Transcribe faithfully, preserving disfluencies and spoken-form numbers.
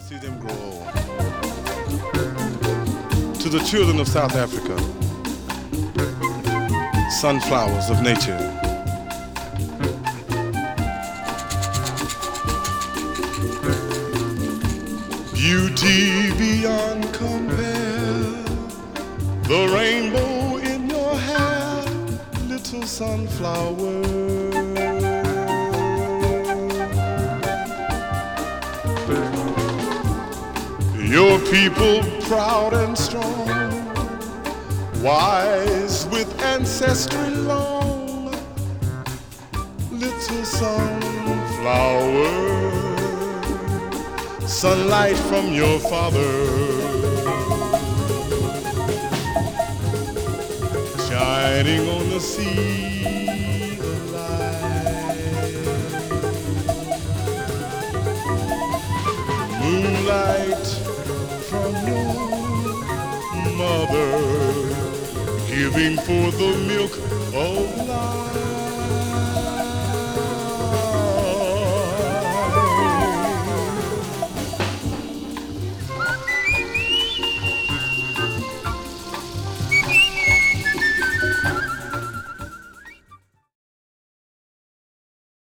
see them grow. To the children of South Africa, sunflowers of nature. Beauty beyond compare, the rainbow in your hair, little sunflower. Your people proud and strong, wise with ancestry long, little sunflower, sunlight from your father, shining on the sea of light, moonlight from your mother, giving forth the milk of life.